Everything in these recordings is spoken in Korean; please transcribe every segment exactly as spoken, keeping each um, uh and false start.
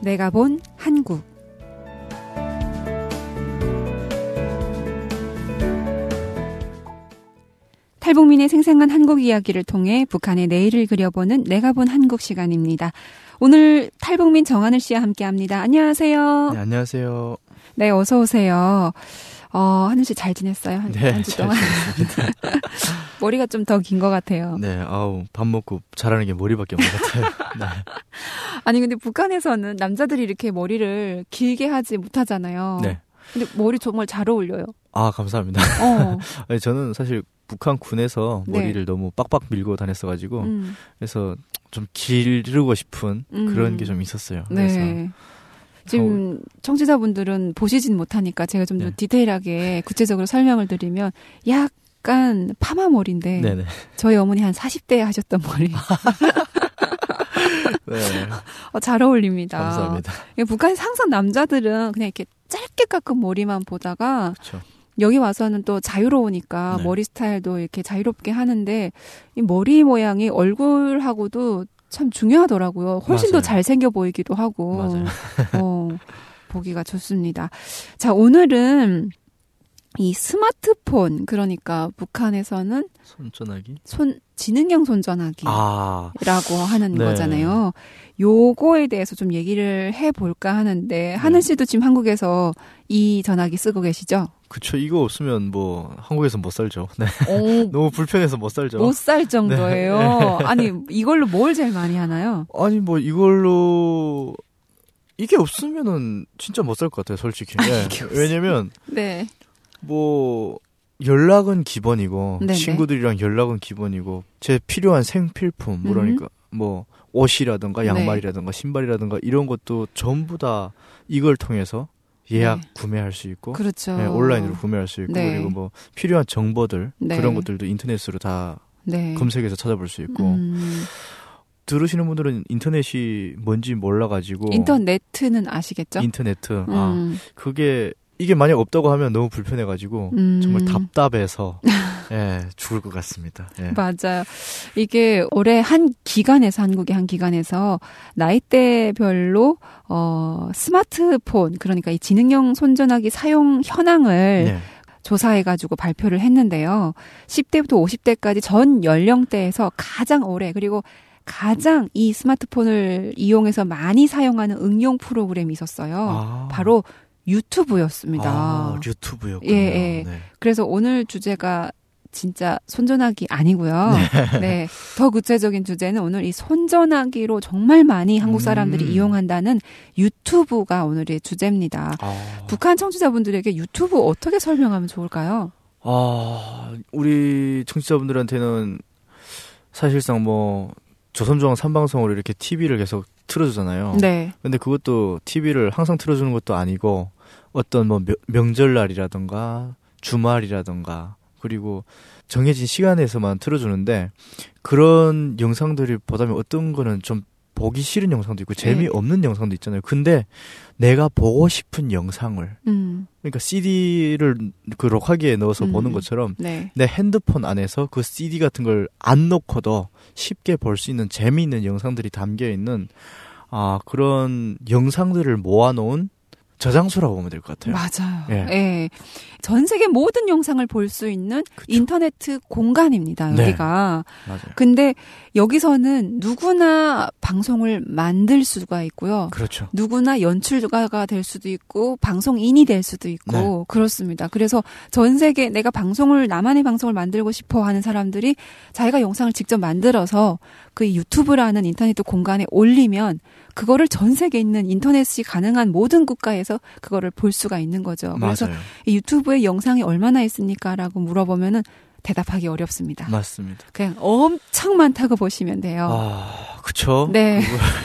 내가 본 한국. 탈북민의 생생한 한국 이야기를 통해 북한의 내일을 그려보는 내가 본 한국 시간입니다. 오늘 탈북민 정하늘 씨와 함께합니다. 안녕하세요. 네, 안녕하세요. 네, 어서 오세요. 어, 하늘 씨 잘 지냈어요? 한, 네, 한 주 동안. 머리가 좀 더 긴 것 같아요. 네, 아우 밥 먹고 잘하는 게 머리밖에 없는 것 같아요. 네. 아니 근데 북한에서는 남자들이 이렇게 머리를 길게 하지 못하잖아요. 네. 근데 머리 정말 잘 어울려요. 아, 감사합니다. 어. 아니, 저는 사실 북한 군에서 네. 머리를 너무 빡빡 밀고 다녔어가지고 음. 그래서 좀 기르고 싶은 음. 그런 게 좀 있었어요. 네. 그래서 지금 청취자분들은 보시진 못하니까 제가 좀 더 네. 디테일하게 구체적으로 설명을 드리면 약간 파마 머리인데 네네. 저희 어머니 한 사십 대에 하셨던 머리. 네. 어, 잘 어울립니다. 감사합니다. 북한에서 항상 남자들은 그냥 이렇게 짧게 깎은 머리만 보다가 그렇죠. 여기 와서는 또 자유로우니까 네. 머리 스타일도 이렇게 자유롭게 하는데 이 머리 모양이 얼굴하고도 참 중요하더라고요. 훨씬 더 맞아요. 잘생겨 보이기도 하고. 맞아요. 어, 보기가 좋습니다. 자, 오늘은 이 스마트폰, 그러니까 북한에서는 손전화기? 손, 지능형 손전화기라고 아, 하는 네. 거잖아요. 요거에 대해서 좀 얘기를 해볼까 하는데, 하늘 씨도 지금 한국에서 이 전화기 쓰고 계시죠? 그쵸. 이거 없으면 뭐 한국에서 못 살죠. 네. 오, 너무 불편해서 못 살죠. 못 살 정도예요. 네. 아니, 이걸로 뭘 제일 많이 하나요? 아니 뭐 이걸로 이게 없으면은 진짜 못 살 것 같아요, 솔직히. 네. 이게 없으면. 왜냐면 네. 뭐 연락은 기본이고 네네. 친구들이랑 연락은 기본이고 제 필요한 생필품 그러니까 뭐 옷이라든가 양말이라든가 신발이라든가 이런 것도 전부 다 이걸 통해서 예약 네. 구매할 수 있고 그렇죠. 네, 온라인으로 구매할 수 있고 네. 그리고 뭐 필요한 정보들 네. 그런 것들도 인터넷으로 다 네. 검색해서 찾아볼 수 있고 음, 들으시는 분들은 인터넷이 뭔지 몰라가지고 인터네트는 아시겠죠? 인터넷 아 음, 그게 이게 만약 없다고 하면 너무 불편해가지고 음. 정말 답답해서 예 죽을 것 같습니다. 예. 맞아요. 이게 올해 한 기관에서 한국의 한 기관에서 나이대별로 어 스마트폰 그러니까 이 지능형 손전화기 사용 현황을 네. 조사해가지고 발표를 했는데요. 십 대부터 오십 대까지 전 연령대에서 가장 오래 그리고 가장 이 스마트폰을 이용해서 많이 사용하는 응용 프로그램이 있었어요. 아. 바로 유튜브였습니다. 아, 유튜브였군요. 예, 예. 네. 그래서 오늘 주제가 진짜 손전화기 아니고요. 네. 네. 더 구체적인 주제는 오늘 이 손전화기로 정말 많이 한국 사람들이 음. 이용한다는 유튜브가 오늘의 주제입니다. 아. 북한 청취자분들에게 유튜브 어떻게 설명하면 좋을까요? 아, 우리 청취자분들한테는 사실상 뭐 조선중앙 삼 방송으로 이렇게 티비를 계속 틀어주잖아요. 네. 근데 그것도 티비를 항상 틀어주는 것도 아니고 어떤 뭐 명, 명절날이라던가 주말이라던가 그리고 정해진 시간에서만 틀어주는데 그런 영상들이 보다면 어떤 거는 좀 보기 싫은 영상도 있고 재미없는 네. 영상도 있잖아요. 근데 내가 보고 싶은 영상을 음. 그러니까 씨디를 그 록하기에 넣어서 음. 보는 것처럼 네. 내 핸드폰 안에서 그 씨디 같은 걸 안 넣고도 쉽게 볼 수 있는 재미있는 영상들이 담겨있는 아 그런 영상들을 모아놓은 저장소라고 보면 될 것 같아요. 맞아요. 예. 예. 전 세계 모든 영상을 볼 수 있는 그쵸. 인터넷 공간입니다. 여기가. 네. 맞아요. 근데 여기서는 누구나 방송을 만들 수가 있고요. 그렇죠. 누구나 연출가가 될 수도 있고 방송인이 될 수도 있고 네. 그렇습니다. 그래서 전 세계 내가 방송을 나만의 방송을 만들고 싶어 하는 사람들이 자기가 영상을 직접 만들어서 그 유튜브라는 인터넷 공간에 올리면 그거를 전 세계에 있는 인터넷이 가능한 모든 국가에서 그거를 볼 수가 있는 거죠. 그래서 맞아요. 이 유튜브에 영상이 얼마나 있습니까? 라고 물어보면은 대답하기 어렵습니다. 맞습니다. 그냥 엄청 많다고 보시면 돼요. 아, 그쵸. 네.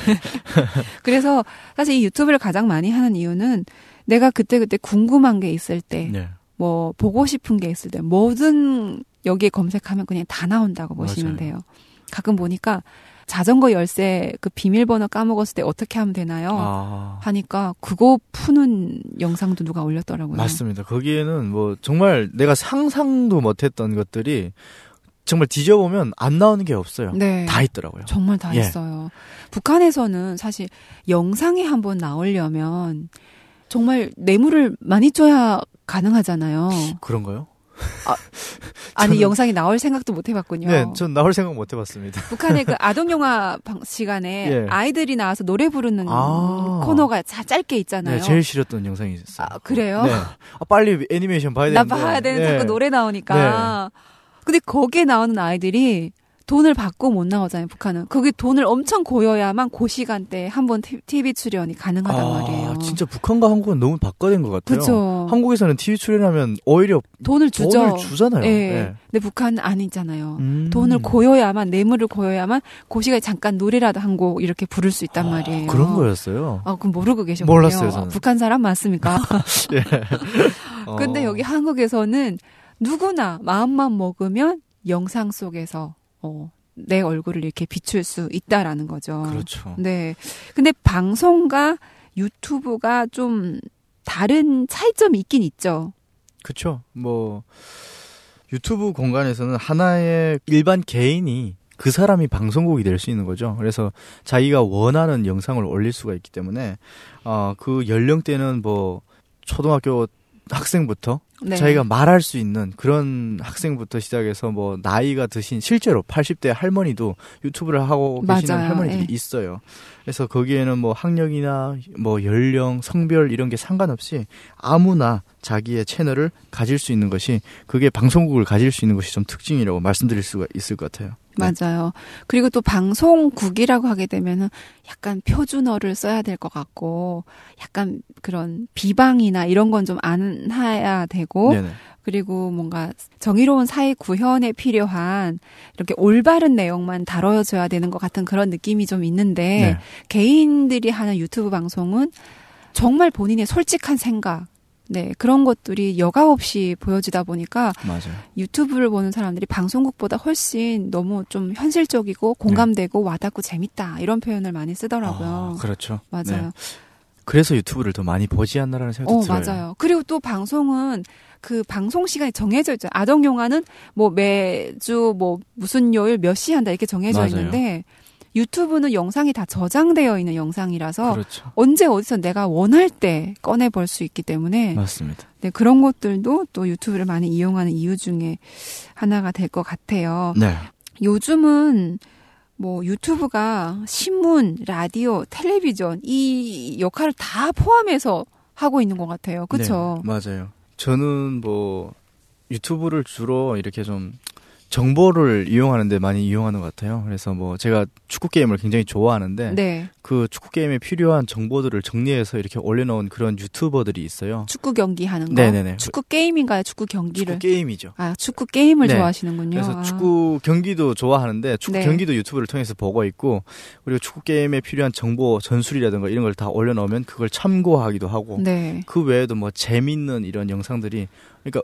그래서 사실 이 유튜브를 가장 많이 하는 이유는 내가 그때그때 궁금한 게 있을 때, 네. 뭐 보고 싶은 게 있을 때 뭐든 여기에 검색하면 그냥 다 나온다고 보시면 맞아요. 돼요. 가끔 보니까 자전거 열쇠 그 비밀번호 까먹었을 때 어떻게 하면 되나요? 아. 하니까 그거 푸는 영상도 누가 올렸더라고요. 맞습니다. 거기에는 뭐 정말 내가 상상도 못했던 것들이 정말 뒤져보면 안 나오는 게 없어요. 네. 다 있더라고요. 정말 다 예. 있어요. 북한에서는 사실 영상이 한번 나오려면 정말 뇌물을 많이 줘야 가능하잖아요. 그런가요? 아, 아니 저는- 영상이 나올 생각도 못 해봤군요. 네, 전 나올 생각 못 해봤습니다. 북한의 그 아동 영화 방- 시간에 예. 아이들이 나와서 노래 부르는 아. 코너가 자, 짧게 있잖아요. 네, 제일 싫었던 영상이 있었어요. 아, 그래요? 네. 아, 빨리 애니메이션 봐야 나 되는데. 봐야 되는 네. 자꾸 노래 나오니까. 근데 거기에 나오는 아이들이 돈을 받고 못 나오잖아요, 북한은. 거기 돈을 엄청 고여야만 그 시간대에 한 번 티비 출연이 가능하단 아, 말이에요. 진짜 북한과 한국은 너무 바꿔된 것 같아요. 그쵸. 한국에서는 티비 출연하면 오히려 돈을 주죠. 돈을 주잖아요. 예. 네. 근데 북한은 아니잖아요. 음. 돈을 고여야만, 뇌물을 고여야만 그 시간에 잠깐 노래라도 한 곡 이렇게 부를 수 있단 아, 말이에요. 그런 거였어요. 아, 그럼 모르고 계셨군요. 몰랐어요, 저는. 북한 사람 맞습니까? 예. 어. 근데 여기 한국에서는 누구나 마음만 먹으면 영상 속에서 어, 내 얼굴을 이렇게 비출 수 있다라는 거죠. 그렇죠. 네. 근데 방송과 유튜브가 좀 다른 차이점이 있긴 있죠. 그렇죠. 뭐 유튜브 공간에서는 하나의 일반 개인이 그 사람이 방송국이 될 수 있는 거죠. 그래서 자기가 원하는 영상을 올릴 수가 있기 때문에 어, 그 연령대는 뭐 초등학교 학생부터 네. 자기가 말할 수 있는 그런 학생부터 시작해서 뭐 나이가 드신 실제로 팔십 대 할머니도 유튜브를 하고 계시는 맞아요. 할머니들이 예. 있어요. 그래서 거기에는 뭐 학력이나 뭐 연령, 성별 이런 게 상관없이 아무나 자기의 채널을 가질 수 있는 것이 그게 방송국을 가질 수 있는 것이 좀 특징이라고 말씀드릴 수가 있을 것 같아요. 네. 맞아요. 그리고 또 방송국이라고 하게 되면은 약간 표준어를 써야 될 것 같고 약간 그런 비방이나 이런 건 좀 안 해야 되고 네네. 그리고 뭔가 정의로운 사회 구현에 필요한 이렇게 올바른 내용만 다뤄줘야 되는 것 같은 그런 느낌이 좀 있는데 네. 개인들이 하는 유튜브 방송은 정말 본인의 솔직한 생각 네, 그런 것들이 여과 없이 보여지다 보니까 맞아요. 유튜브를 보는 사람들이 방송국보다 훨씬 너무 좀 현실적이고 공감되고 와닿고 재밌다 이런 표현을 많이 쓰더라고요. 아, 그렇죠. 맞아요. 네. 그래서 유튜브를 더 많이 보지 않나라는 생각도 어, 들어요. 맞아요. 그리고 또 방송은 그 방송 시간이 정해져 있죠. 아동 영화는 뭐 매주 뭐 무슨 요일 몇 시 한다 이렇게 정해져 맞아요. 있는데 유튜브는 영상이 다 저장되어 있는 영상이라서 그렇죠. 언제 어디서 내가 원할 때 꺼내 볼 수 있기 때문에 맞습니다. 네, 그런 것들도 또 유튜브를 많이 이용하는 이유 중에 하나가 될 것 같아요. 네. 요즘은 뭐 유튜브가 신문, 라디오, 텔레비전 이 역할을 다 포함해서 하고 있는 것 같아요. 그렇죠? 네, 맞아요. 저는 뭐 유튜브를 주로 이렇게 좀 정보를 이용하는데 많이 이용하는 것 같아요. 그래서 뭐 제가 축구 게임을 굉장히 좋아하는데 네. 그 축구 게임에 필요한 정보들을 정리해서 이렇게 올려놓은 그런 유튜버들이 있어요. 축구 경기 하는 거. 네네네. 축구 게임인가요? 축구 경기를. 축구 게임이죠. 아, 축구 게임을 네. 좋아하시는군요. 그래서 아. 축구 경기도 좋아하는데 축구 네. 경기도 유튜브를 통해서 보고 있고 그리고 축구 게임에 필요한 정보 전술이라든가 이런 걸 다 올려놓으면 그걸 참고하기도 하고 네. 그 외에도 뭐 재밌는 이런 영상들이 그러니까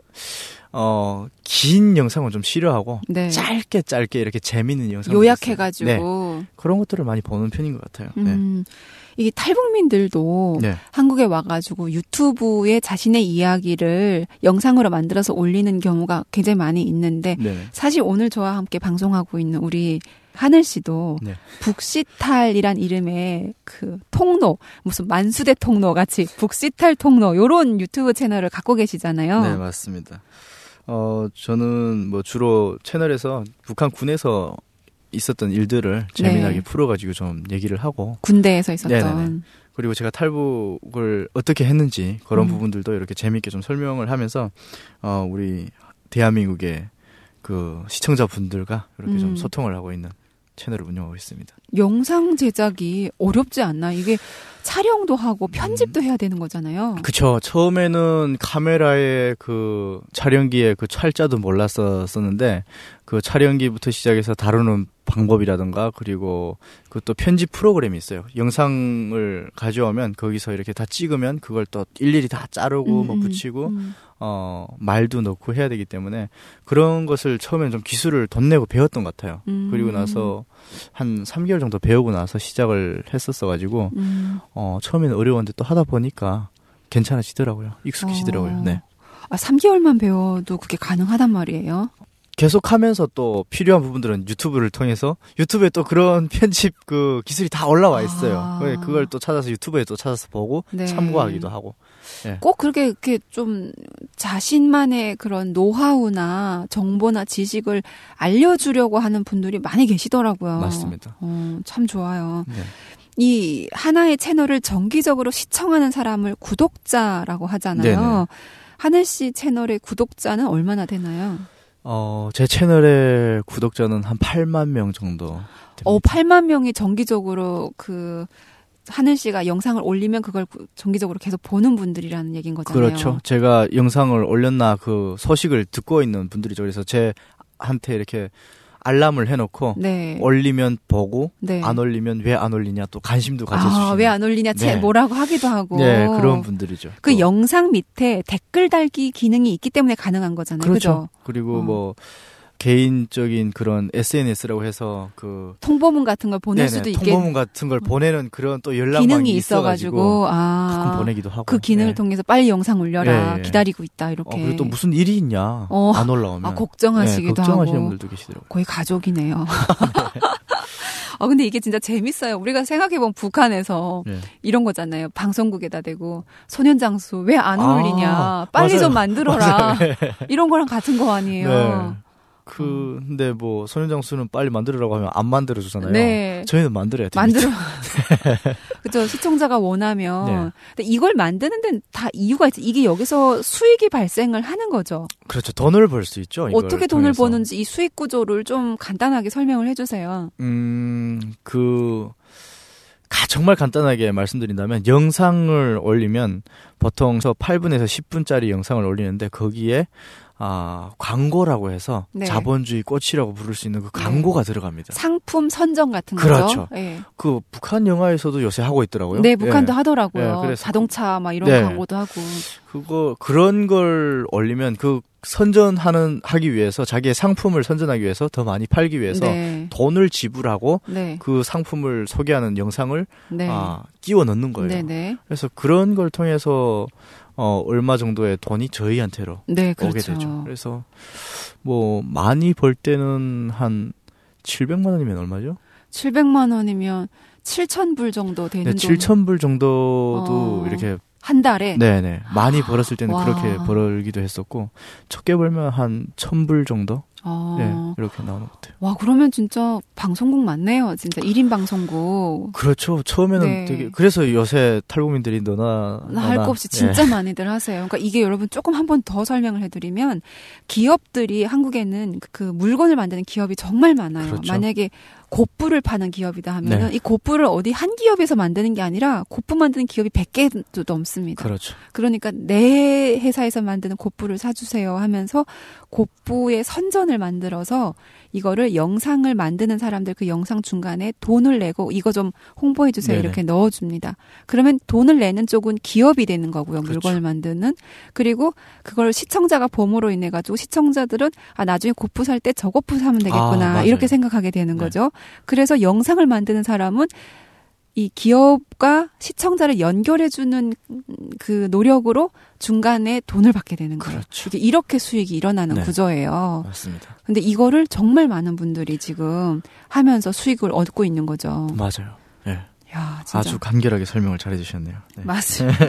어, 긴 영상은 좀 싫어하고 네. 짧게 짧게 이렇게 재밌는 영상 요약해가지고. 네. 그런 것들을 많이 보는 편인 것 같아요. 네. 음, 이게 탈북민들도 네. 한국에 와가지고 유튜브에 자신의 이야기를 영상으로 만들어서 올리는 경우가 굉장히 많이 있는데 네. 사실 오늘 저와 함께 방송하고 있는 우리 하늘 씨도 네. 북시탈이란 이름의 그 통로, 무슨 만수대 통로 같이 북시탈 통로 요런 유튜브 채널을 갖고 계시잖아요. 네, 맞습니다. 어, 저는 뭐 주로 채널에서 북한 군에서 있었던 일들을 재미나게 네. 풀어가지고 좀 얘기를 하고 군대에서 있었던. 네네네. 그리고 제가 탈북을 어떻게 했는지 그런 음. 부분들도 이렇게 재미있게 좀 설명을 하면서 어, 우리 대한민국의 그 시청자분들과 이렇게 음. 좀 소통을 하고 있는 채널을 운영하고 있습니다. 영상 제작이 어렵지 않나? 이게 촬영도 하고 편집도 해야 되는 거잖아요. 그쵸. 처음에는 카메라에 그 촬영기에 그 찰자도 몰랐었었는데 그 촬영기부터 시작해서 다루는 방법이라든가 그리고 그 또 편집 프로그램이 있어요. 영상을 가져오면 거기서 이렇게 다 찍으면 그걸 또 일일이 다 자르고 음, 뭐 붙이고 음. 어 말도 넣고 해야 되기 때문에 그런 것을 처음엔 좀 기술을 돈 내고 배웠던 것 같아요. 음. 그리고 나서 한 삼 개월 정도 배우고 나서 시작을 했었어 가지고 음. 어 처음에는 어려웠는데 또 하다 보니까 괜찮아지더라고요. 익숙해지더라고요. 어. 네. 아, 삼 개월만 배워도 그게 가능하단 말이에요? 계속 하면서 또 필요한 부분들은 유튜브를 통해서 유튜브에 또 그런 편집 그 기술이 다 올라와 있어요. 아. 그걸 또 찾아서 유튜브에 또 찾아서 보고 네. 참고하기도 하고. 네. 꼭 그렇게 이렇게 좀 자신만의 그런 노하우나 정보나 지식을 알려주려고 하는 분들이 많이 계시더라고요. 맞습니다. 어, 참 좋아요. 네. 이 하나의 채널을 정기적으로 시청하는 사람을 구독자라고 하잖아요. 네네. 하늘 씨 채널의 구독자는 얼마나 되나요? 어, 제 채널의 구독자는 한 팔만 명 정도 됩니다. 어, 팔만 명이 정기적으로 그 하늘 씨가 영상을 올리면 그걸 정기적으로 계속 보는 분들이라는 얘기인 거잖아요. 그렇죠. 제가 영상을 올렸나 그 소식을 듣고 있는 분들이죠. 그래서 제한테 이렇게 알람을 해놓고 네. 올리면 보고 네. 안 올리면 왜 안 올리냐 또 관심도 가져주시는. 아, 왜 안 올리냐 네. 뭐라고 하기도 하고. 네, 그런 분들이죠. 그 또. 영상 밑에 댓글 달기 기능이 있기 때문에 가능한 거잖아요. 그렇죠. 그죠? 그리고 어. 뭐 개인적인 그런 에스엔에스라고 해서 그 통보문 같은 걸 보낼 네네, 수도 있게 통보문 같은 걸 보내는 그런 또 연락망이 기능이 있어가지고, 있어가지고 아, 가끔 보내기도 하고 그 기능을 네. 통해서 빨리 영상 올려라 네. 기다리고 있다 이렇게. 어, 그리고 또 무슨 일이 있냐 어. 안 올라오면 아, 걱정하시기도 네, 걱정하시는 하고. 분들도 계시더라고요. 거의 가족이네요. 아 근데 이게 진짜 재밌어요. 우리가 생각해보면 북한에서 네. 이런 거잖아요. 방송국에다 대고 소년장수 왜 안 올리냐. 아, 빨리 맞아요. 좀 만들어라. 맞아요. 네. 이런 거랑 같은 거 아니에요. 네. 그 근데 뭐 소년장수는 빨리 만들으라고 하면 안 만들어 주잖아요. 네. 저희는 만들어야 됩니다. 만들어. 그렇죠. 시청자가 원하면. 네. 근데 이걸 만드는 데는 다 이유가 있지. 이게 여기서 수익이 발생을 하는 거죠. 그렇죠. 돈을 벌 수 있죠. 이걸 어떻게 돈을 통해서. 버는지 이 수익 구조를 좀 간단하게 설명을 해주세요. 음, 그 가, 정말 간단하게 말씀드린다면 영상을 올리면 보통 저 팔 분에서 십 분짜리 영상을 올리는데 거기에 아, 광고라고 해서 네. 자본주의 꽃이라고 부를 수 있는 그 광고가 네. 들어갑니다. 상품 선정 같은 그렇죠. 거죠. 네. 그 북한 영화에서도 요새 하고 있더라고요. 네, 북한도 네. 하더라고요. 네, 자동차 막 이런 네. 광고도 하고. 그거 그런 걸 올리면 그 선전하는 하기 위해서 자기의 상품을 선전하기 위해서 더 많이 팔기 위해서 네. 돈을 지불하고 네. 그 상품을 소개하는 영상을 네. 아, 끼워 넣는 거예요. 네, 네. 그래서 그런 걸 통해서 어, 얼마 정도의 돈이 저희한테로 네, 그렇죠. 오게 되죠. 그래서 뭐 많이 벌 때는 한 칠백만 원이면 얼마죠? 칠백만 원이면 칠천 불 정도 되는 네, 돈. 칠천 불 정도도 어, 이렇게 한 달에? 네네. 많이 벌었을 때는 와. 그렇게 벌기도 했었고 적게 벌면 한 천 불 정도? 어. 네, 이렇게 나오는 것 같아요. 와, 그러면 진짜 방송국 많네요. 진짜 일 인 방송국. 그렇죠. 처음에는 네. 되게 그래서 요새 탈북민들이 너나 할 거 없이 진짜 네. 많이들 하세요. 그러니까 이게 여러분 조금 한 번 더 설명을 해드리면 기업들이 한국에는 그 물건을 만드는 기업이 정말 많아요. 그렇죠. 만약에 곱부를 파는 기업이다 하면은 네. 이 곱부를 어디 한 기업에서 만드는 게 아니라 곱부 만드는 기업이 백 개도 넘습니다. 그렇죠. 그러니까 내 회사에서 만드는 곱부를 사주세요 하면서 곱부의 선전을 만들어서 이거를 영상을 만드는 사람들 그 영상 중간에 돈을 내고 이거 좀 홍보해 주세요. 네네. 이렇게 넣어줍니다. 그러면 돈을 내는 쪽은 기업이 되는 거고요. 그렇죠. 물건을 만드는. 그리고 그걸 시청자가 봄으로 인해 가지고 시청자들은 아 나중에 곱부 살 때 저 곱부 사면 되겠구나 아, 이렇게 생각하게 되는 네. 거죠. 그래서 영상을 만드는 사람은 이 기업과 시청자를 연결해주는 그 노력으로 중간에 돈을 받게 되는 거예요. 그렇죠. 이게 이렇게 수익이 일어나는 네. 구조예요. 맞습니다. 근데 이거를 정말 많은 분들이 지금 하면서 수익을 얻고 있는 거죠. 맞아요. 네. 야, 진짜. 아주 간결하게 설명을 잘해 주셨네요. 네. 맞습니다.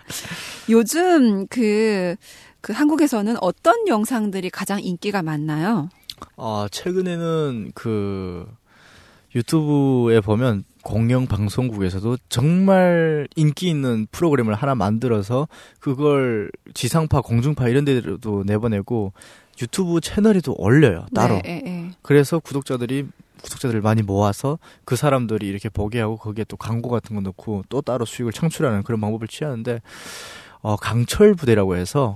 요즘 그, 그 한국에서는 어떤 영상들이 가장 인기가 많나요? 아, 최근에는 그 유튜브에 보면 공영 방송국에서도 정말 인기 있는 프로그램을 하나 만들어서 그걸 지상파, 공중파 이런 데도 내보내고 유튜브 채널에도 올려요. 따로. 네, 네, 네. 그래서 구독자들이 구독자들을 많이 모아서 그 사람들이 이렇게 보게 하고 거기에 또 광고 같은 거 넣고 또 따로 수익을 창출하는 그런 방법을 취하는데 어, 강철 부대라고 해서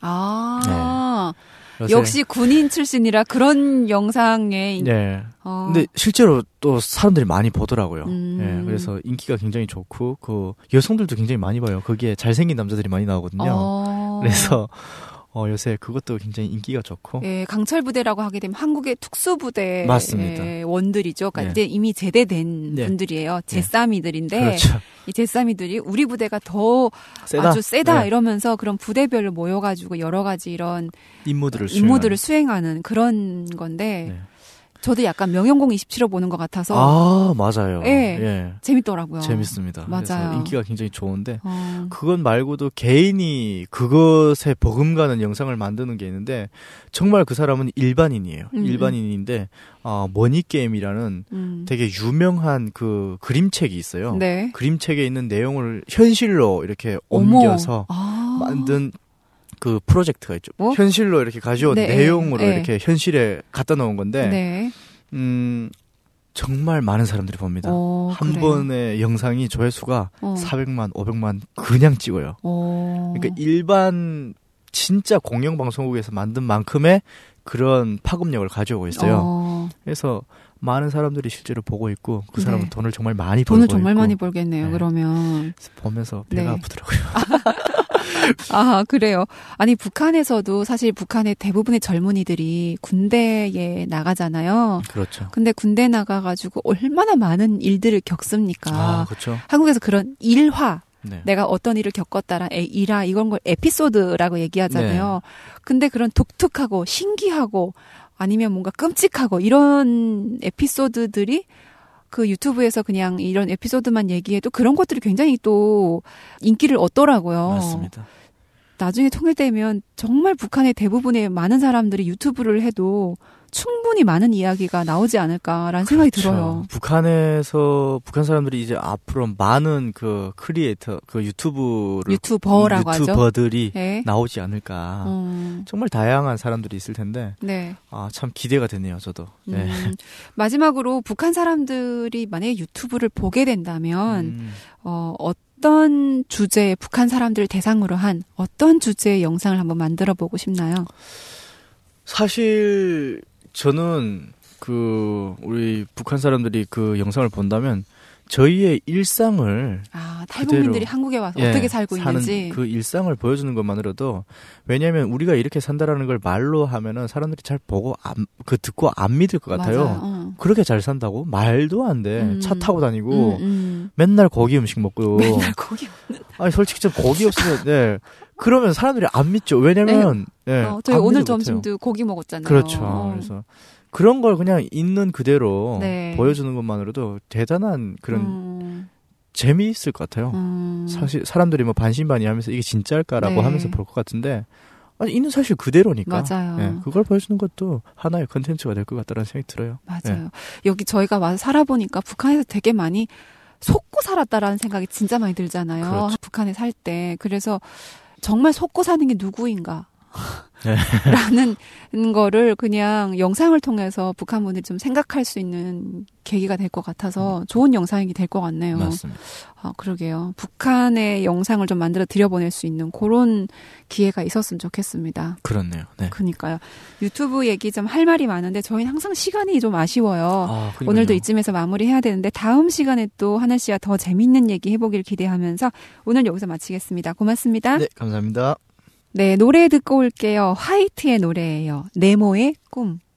아. 네. 역시 군인 출신이라 그런 영상에. 네. 어. 근데 실제로 또 사람들이 많이 보더라고요. 음. 네. 그래서 인기가 굉장히 좋고 그 여성들도 굉장히 많이 봐요. 거기에 잘생긴 남자들이 많이 나오거든요. 어. 그래서 어, 요새 그것도 굉장히 인기가 좋고. 예, 강철 부대라고 하게 되면 한국의 특수부대 맞습니다. 원들이죠. 그러니까 네. 이제 이미 제대된 네. 분들이에요. 제싸미들인데 그렇죠. 이 제싸미들이 우리 부대가 더 세다. 아주 세다 네. 이러면서 그런 부대별로 모여가지고 여러 가지 이런 임무들을 임무들을 수행하는. 수행하는 그런 건데 네. 저도 약간 명영공 이십칠호 보는 것 같아서 아, 맞아요. 예. 예. 재밌더라고요. 재밌습니다. 맞아요. 그래서 인기가 굉장히 좋은데 어, 그것 말고도 개인이 그것에 버금가는 영상을 만드는 게 있는데 정말 그 사람은 일반인이에요. 음, 일반인인데 어, 머니게임이라는 음. 되게 유명한 그 그림책이 있어요. 네. 그림책에 있는 내용을 현실로 이렇게 어머. 옮겨서 아. 만든 그 프로젝트가 있죠. 뭐? 현실로 이렇게 가져온 네, 내용으로 네. 이렇게 현실에 갖다 놓은 건데 네. 음, 정말 많은 사람들이 봅니다. 어, 한 그래요. 번의 영상이 조회수가 어. 사백만, 오백만 그냥 찍어요. 어. 그러니까 일반 진짜 공영방송국에서 만든 만큼의 그런 파급력을 가져오고 있어요. 어. 그래서 많은 사람들이 실제로 보고 있고 그 네. 사람은 돈을 정말 많이 벌고 돈을 정말 있고 많이 벌겠네요. 네. 그러면. 보면서 배가 네. 아프더라고요. 아, 그래요. 아니, 북한에서도 사실 북한의 대부분의 젊은이들이 군대에 나가잖아요. 그렇죠. 근데 군대 나가가지고 얼마나 많은 일들을 겪습니까? 아, 그렇죠. 한국에서 그런 일화, 네. 내가 어떤 일을 겪었다라 에, 일화, 이런 걸 에피소드라고 얘기하잖아요. 네. 근데 그런 독특하고 신기하고 아니면 뭔가 끔찍하고 이런 에피소드들이 그 유튜브에서 그냥 이런 에피소드만 얘기해도 그런 것들이 굉장히 또 인기를 얻더라고요. 맞습니다. 나중에 통일되면 정말 북한의 대부분의 많은 사람들이 유튜브를 해도 충분히 많은 이야기가 나오지 않을까라는 생각이 그렇죠. 들어요. 북한에서 북한 사람들이 이제 앞으로 많은 그 크리에이터, 그 유튜브를 유튜버라고 하죠. 유튜버들이 네. 나오지 않을까. 음, 정말 다양한 사람들이 있을 텐데 네. 아, 참 기대가 되네요, 저도. 네. 음, 마지막으로 북한 사람들이 만약에 유튜브를 보게 된다면 음, 어, 어떤 주제의 북한 사람들을 대상으로 한 어떤 주제의 영상을 한번 만들어 보고 싶나요? 사실 저는 그 우리 북한 사람들이 그 영상을 본다면 저희의 일상을 아, 탈북민들이 그대로, 한국에 와서 예, 어떻게 살고 사는 있는지. 그 일상을 보여주는 것만으로도 왜냐하면 우리가 이렇게 산다라는 걸 말로 하면은 사람들이 잘 보고 안, 그 듣고 안 믿을 것 같아요. 맞아요. 어. 그렇게 잘 산다고 말도 안 돼. 음. 차 타고 다니고 음, 음. 맨날 고기 음식 먹고. 맨날 고기 아니 솔직히 좀 고기 없으면 네. 그러면 사람들이 안 믿죠. 왜냐면 네. 어, 저희 안 오늘 믿을 것 점심도 같아요. 고기 먹었잖아요. 그렇죠. 어. 그래서 그런 걸 그냥 있는 그대로 네. 보여주는 것만으로도 대단한 그런 음, 재미있을 것 같아요. 음. 사실 사람들이 뭐 반신반의하면서 이게 진짜일까라고 네. 하면서 볼 것 같은데 아니 있는 사실 그대로니까. 맞아요. 네, 그걸 보여주는 것도 하나의 컨텐츠가 될 것 같다는 생각이 들어요. 맞아요. 네. 여기 저희가 와서 살아보니까 북한에서 되게 많이 속고 살았다라는 생각이 진짜 많이 들잖아요. 그렇죠. 북한에 살 때. 그래서 정말 속고 사는 게 누구인가. 네. 라는 거를 그냥 영상을 통해서 북한 분들이 좀 생각할 수 있는 계기가 될 것 같아서 좋은 영상이 될 것 같네요. 맞습니다. 아, 그러게요. 북한의 영상을 좀 만들어 들여보낼 수 있는 그런 기회가 있었으면 좋겠습니다. 그렇네요. 네. 그러니까요. 유튜브 얘기 좀 할 말이 많은데 저희는 항상 시간이 좀 아쉬워요. 아, 그러니까요. 오늘도 이쯤에서 마무리해야 되는데 다음 시간에 또 하나 씨와 더 재밌는 얘기 해보길 기대하면서 오늘 여기서 마치겠습니다. 고맙습니다. 네, 감사합니다. 네, 노래 듣고 올게요. 화이트의 노래예요. 네모의 꿈.